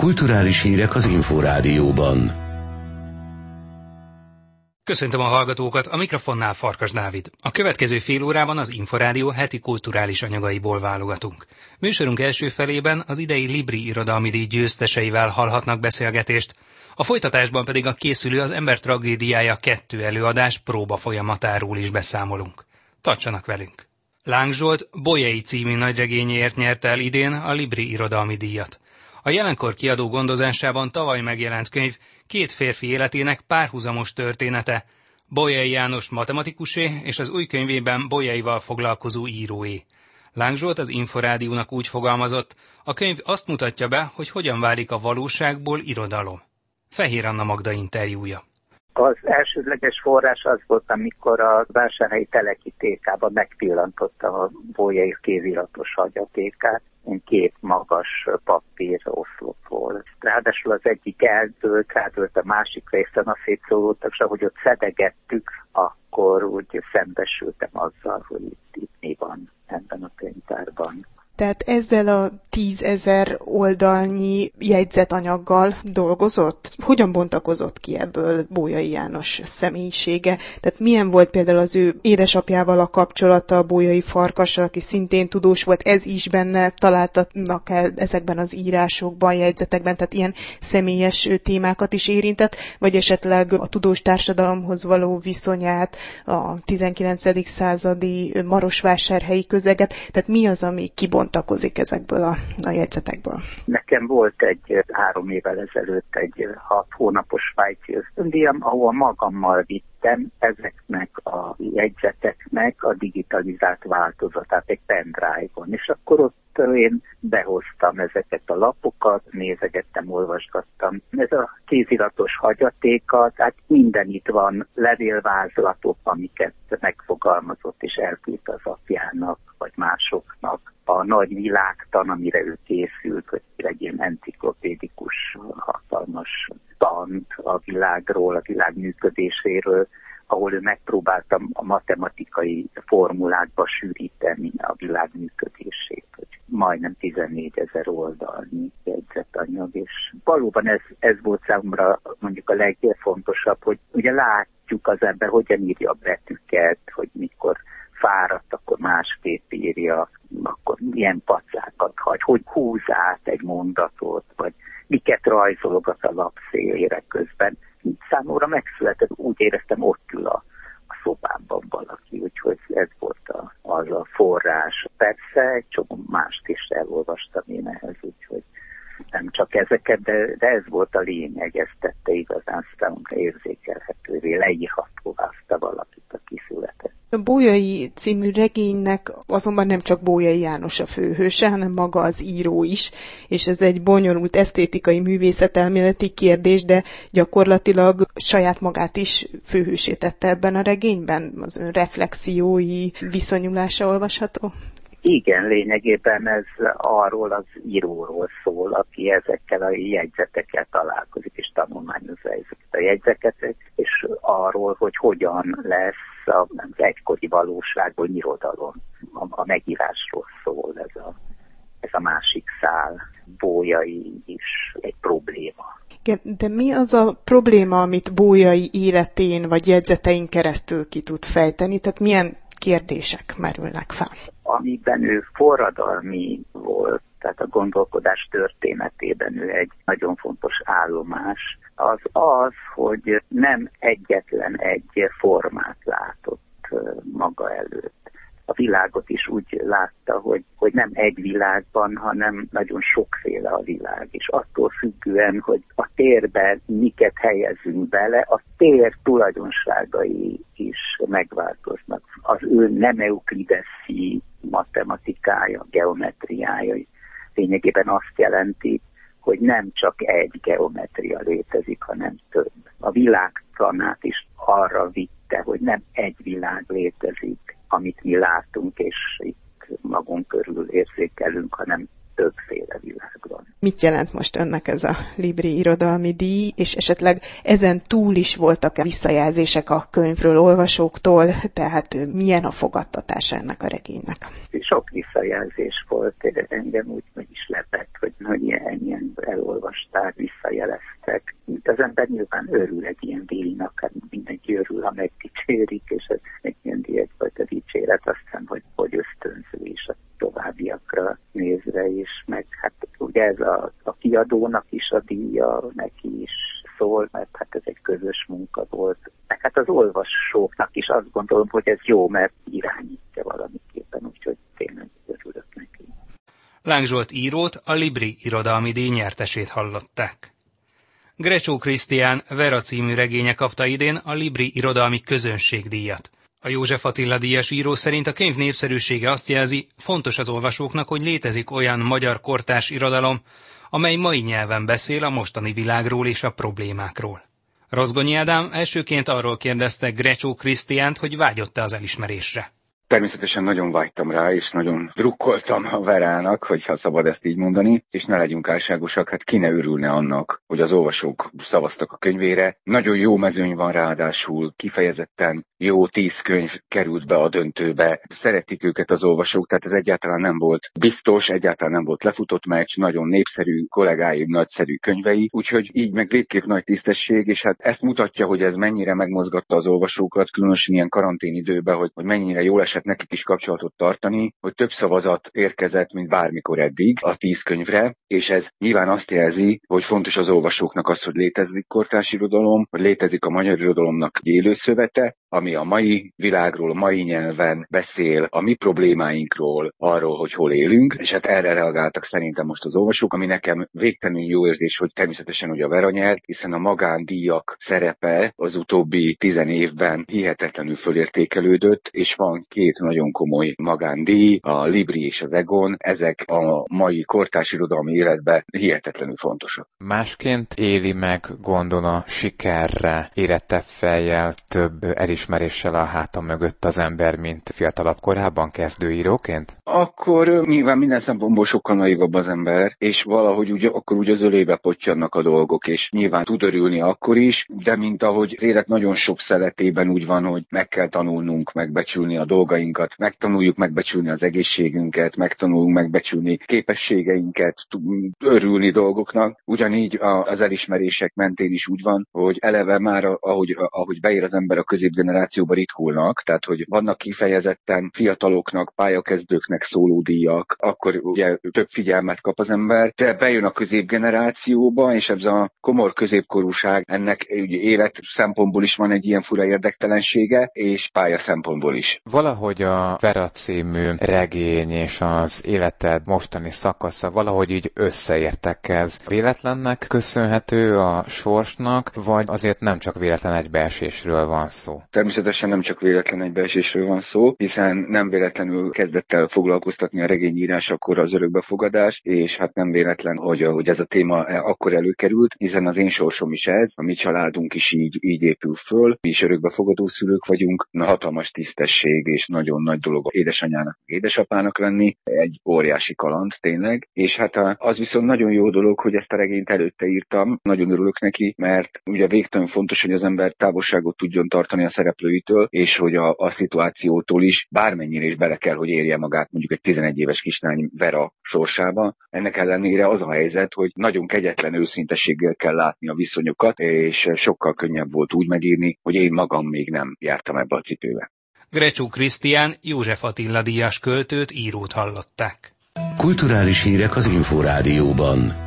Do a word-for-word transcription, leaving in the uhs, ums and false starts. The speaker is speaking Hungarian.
Kulturális hírek az Inforádióban. Köszöntöm a hallgatókat, a mikrofonnál Farkas Dávid. A következő fél órában az Inforádió heti kulturális anyagaiból válogatunk. Műsorunk első felében az idei Libri irodalmi díj győzteseivel hallhatnak beszélgetést, a folytatásban pedig a készülő Az ember tragédiája kettő előadás próba folyamatáról is beszámolunk. Tartsanak velünk! Láng Zsolt Bolyai című nagyregényéért nyerte el idén a Libri irodalmi díjat. A jelenkor kiadó gondozásában tavaly megjelent könyv két férfi életének párhuzamos története, Bolyai János matematikusé és az új könyvében Bolyaival foglalkozó íróé. Láng Zsolt az Inforádiónak úgy fogalmazott, a könyv azt mutatja be, hogy hogyan válik a valóságból irodalom. Fehér Anna Magda interjúja. Az elsődleges forrás az volt, amikor a vásárhelyi Teleki tékában megpillantottam a Bolyai kéziratos hagyatékát. Két magas papír oszlop volt. Ráadásul az egyik eldőlt, eldőlt a másik részen, a szétszólódtak, és ahogy ott szedegettük, akkor úgy szembesültem azzal, hogy itt, itt mi van ebben a könyvtárban. Tehát ezzel a tízezer oldalnyi jegyzetanyaggal dolgozott? Hogyan bontakozott ki ebből Bolyai János személyisége? Tehát milyen volt például az ő édesapjával a kapcsolata, Bolyai Farkassal, aki szintén tudós volt, ez is benne találtatnak el ezekben az írásokban, jegyzetekben, tehát ilyen személyes témákat is érintett, vagy esetleg a tudós társadalomhoz való viszonyát, a tizenkilencedik századi marosvásárhelyi közeget, tehát mi az, ami kibont takozik ezekből a, a jegyzetekből? Nekem volt egy három évvel ezelőtt egy hat hónapos svájci ösztöndíjam, ahol magammal vittem ezeknek a jegyzeteknek a digitalizált változatát egy pendrive-on, és akkor ott én behoztam ezeket a lapokat, nézegettem, olvasgattam. Ez a kéziratos hagyatéka, tehát minden itt van, levélvázlatok, amiket megfogalmazott és elküldte az apjának, vagy másoknak. A nagy világtan, amire ő készült, hogy egy ilyen enciklopédikus, hatalmas tant a világról, a világ működéséről, ahol ő megpróbáltam a matematikai formulákba sűríteni a világ működését, hogy majdnem tizennégyezer oldalnyi jegyzetanyag, és valóban ez, ez volt számomra mondjuk a legfontosabb, hogy ugye látjuk az ember, hogyan írja a betűket, hogy mikor fáradt, akkor másképp írja, akkor milyen pacákat hagy, hogy húz át egy mondatot, vagy miket rajzologat a lap szélére közben. Számomra megszületett, úgy éreztem, ott ül a, a szobámban valaki, úgyhogy ez volt a, az a forrás. Persze egy csomó mást is elolvastam én ehhez, úgyhogy nem csak ezeket, de, de ez volt a lényeg, ez tette igazán számomra érzékelhetővé, leírhatóvá aztán valakit, aki született. A Bolyai című regénynek azonban nem csak Bolyai János a főhőse, hanem maga az író is, és ez egy bonyolult esztétikai művészetelméleti kérdés, de gyakorlatilag saját magát is főhősé tette ebben a regényben, az ön reflexiói viszonyulása olvasható? Igen, lényegében ez arról az íróról szól, aki ezekkel a jegyzetekkel találkozik, és tanulmányozza ezeket a jegyzeteket, és arról, hogy hogyan lesz az egykori valóságban irodalom. A, a megírásról szól ez a, ez a másik szál. Bolyai is egy probléma. De mi az a probléma, amit Bolyai életén vagy jegyzetein keresztül ki tud fejteni? Tehát milyen kérdések merülnek fel? Amiben ő forradalmi volt, tehát a gondolkodás történetében ő egy nagyon fontos állomás, az az, hogy nem egyetlen egy formát látott maga előtt. A világot is úgy látta, hogy, hogy nem egy világban, hanem nagyon sokféle a világ, és attól függően, hogy a térben miket helyezünk bele, a tér tulajdonságai is megváltoznak. Az ő nem euklideszi matematikája, geometriája lényegében azt jelenti, hogy nem csak egy geometria létezik, hanem több. A világtanát is arra vitte, hogy nem egy világ létezik, amit mi látunk, és itt magunk körül érzékelünk, hanem többféle világban. Mit jelent most önnek ez a Libri irodalmi díj, és esetleg ezen túl is voltak visszajelzések a könyvről olvasóktól, tehát milyen a fogadtatása ennek a regénynek? Sok visszajelzés volt, engem úgy meg is lepett, hogy ennyien elolvasták, visszajeleztek. Mint az ember nyilván örül egy ilyen díjnak, hát mindenki örül, ha megdicsérik, és ez egy ilyen egyfajta dicséret, azt hiszem, hogy, hogy ösztönző is a továbbiakra nézve is, meg hát ugye ez a, a kiadónak is a díja, neki is szól, mert hát ez egy közös munka volt. Meg hát az olvasóknak is azt gondolom, hogy ez jó, mert irányítja valamiképpen, úgyhogy tényleg örülök neki. Láng Zsolt írót, a Libri irodalmi díj nyertesét hallották. Grecsó Krisztián Vera című regénye kapta idén a Libri irodalmi közönségdíjat. A József Attila díjas író szerint a könyv népszerűsége azt jelzi, fontos az olvasóknak, hogy létezik olyan magyar kortárs irodalom, amely mai nyelven beszél a mostani világról és a problémákról. Rozgonyi Ádám elsőként arról kérdezte Grecsó Krisztiánt, hogy vágyott-e az elismerésre. Természetesen nagyon vágytam rá, és nagyon drukkoltam a Verának, hogyha szabad ezt így mondani, és ne legyünk álságosak, hát ki ne örülne annak, hogy az olvasók szavaztak a könyvére. Nagyon jó mezőny van ráadásul, kifejezetten jó tíz könyv került be a döntőbe. Szeretik őket az olvasók, tehát ez egyáltalán nem volt biztos, egyáltalán nem volt lefutott meccs, nagyon népszerű kollégáim, nagyszerű könyvei, úgyhogy így meg végképp nagy tisztesség, és hát ezt mutatja, hogy ez mennyire megmozgatta az olvasókat, különösen ilyen karanténidőben, hogy, hogy mennyire jól esett nekik is kapcsolatot tartani, hogy több szavazat érkezett, mint bármikor eddig a tíz könyvre, és ez nyilván azt jelzi, hogy fontos az olvasóknak az, hogy létezik kortárs irodalom, hogy létezik a magyar irodalomnak egy élőszövete, ami a mai világról, a mai nyelven beszél, a mi problémáinkról, arról, hogy hol élünk, és hát erre reagáltak szerintem most az olvasók, ami nekem végtelenül jó érzés, hogy természetesen, hogy a Vera nyert, hiszen a magándíjak szerepe az utóbbi tizen évben hihetetlenül fölértékelődött, és van két nagyon komoly magándíj, a Libri és az Egon, ezek a mai kortárs irodalmi életben hihetetlenül fontosak. Másként éli meg, gondol a sikerre érettebb fejjel, több elismeréssel a háta mögött az ember, mint fiatalabb korában kezdőíróként? Akkor nyilván minden szempontból sokkal naivabb az ember, és valahogy úgy, akkor úgy az ölébe pottyannak a dolgok, és nyilván tud örülni akkor is, de mint ahogy az élet nagyon sok szeletében úgy van, hogy meg kell tanulnunk megbecsülni a dolgainkat, megtanuljuk megbecsülni az egészségünket, megtanulunk megbecsülni képességeinket, örülni dolgoknak. Ugyanígy az elismerések mentén is úgy van, hogy eleve már ahogy, ahogy beér az ember a középgenerációba ritkulnak, tehát hogy vannak kifejezetten fiataloknak, pályakezdőknek szóló díjak, akkor ugye több figyelmet kap az ember, de bejön a középgenerációba, és ez a komor középkorúság, ennek ugye élet szempontból is van egy ilyen fura érdektelensége, és pálya szempontból is. Valahogy a Vera című regény és az életed mostani szakasza valahogy így összeértek, ez véletlennek köszönhető a sorsnak, vagy azért nem csak véletlen egybeesésről van szó? Természetesen nem csak véletlen egybeesésről van szó, hiszen nem véletlenül kezdett el foglalkoztatni a regényírásakor az örökbefogadás, és hát nem véletlen, hogy, hogy ez a téma akkor előkerült, hiszen az én sorsom is ez, a mi családunk is így, így épül föl, mi is örökbefogadó szülők vagyunk, na, hatalmas tisztesség és nagyon nagy dolog édesanyának, édesapának lenni, egy óriási kaland tényleg, és hát az viszont nagyon jó dolog, hogy ezt a regényt előtte írtam, nagyon örülök neki, mert ugye végtelenül fontos, hogy az ember távolságot tudjon tartani a szereplőitől, és hogy a, a szituációtól is bármennyire is bele kell, hogy érje magát mondjuk egy tizenegy éves kislány Vera sorsába. Ennek ellenére az a helyzet, hogy nagyon kegyetlen őszintességgel kell látni a viszonyokat, és sokkal könnyebb volt úgy megírni, hogy én magam még nem jártam ebbe a cipőbe. Grecsó Krisztián József Attila díjas költőt, írót hallották. Kulturális hírek az Inforádióban.